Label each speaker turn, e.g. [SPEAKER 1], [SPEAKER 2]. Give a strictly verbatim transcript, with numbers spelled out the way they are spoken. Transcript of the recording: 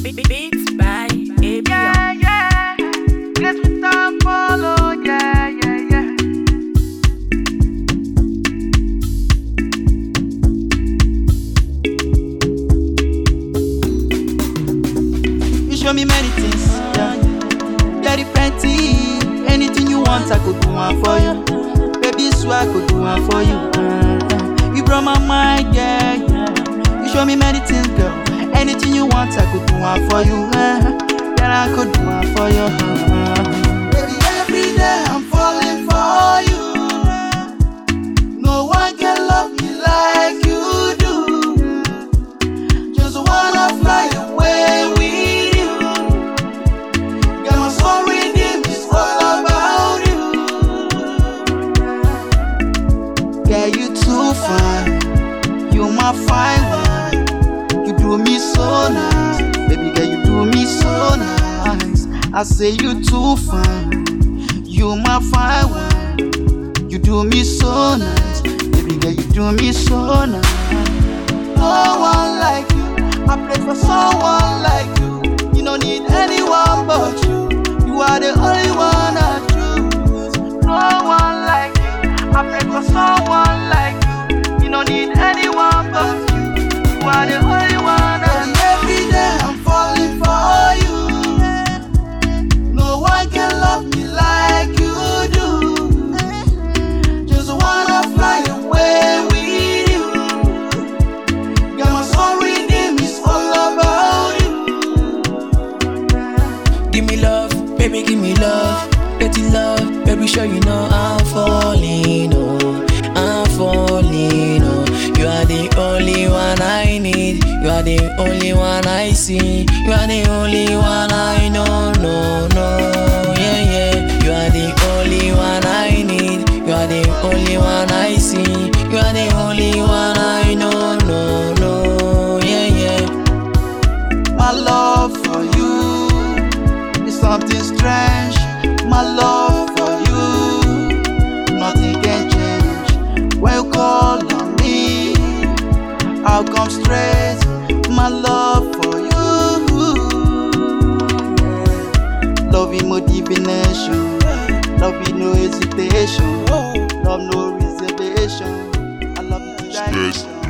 [SPEAKER 1] Beats by A B R.
[SPEAKER 2] Yeah, yeah. Get with the follow, yeah, yeah, yeah. You show me many things, yeah. Very plenty. Anything you want, I could do one for you. Baby, so I could do one for you. Uh, you blow my mind, yeah, yeah. You show me many things, girl. Anything you want, I could do one for you. Uh, then I could do one for you. Uh, baby, every day I'm falling for you. No one can love me like you do. Just wanna fly away with you. Got my soul redeemed, it's all about you. Girl, you too fine. You my fine one. You do me so nice, baby girl, you do me so nice. I say you too fine, you my fine one. You do me so nice, baby girl, you do me so nice. No one like you, I pray for someone like you. You don't need anyone but you. You are the only one I choose. No one like you, I pray for someone like you. You don't need anyone but you. You are the only one. And every day I'm falling for you. No one can love me like you do. Just wanna fly away with you. Got my soul redeemed, it's all about you.
[SPEAKER 1] Give me love, baby, give me love. Dirty love, baby, sure you know I'm falling, oh, I'm falling, oh. You are the only one I need. You are the only one I see. You are the only one I know, no, no, yeah, yeah. You are the only one I need. You are the only one I see. You are the only one I know, no, no, yeah, yeah.
[SPEAKER 2] My love for you is something strange. My love for you, nothing can change. When you call on me, I'll come straight. My love for you, yeah. Love in motivation, love in no hesitation, love no reservation. I love you to die.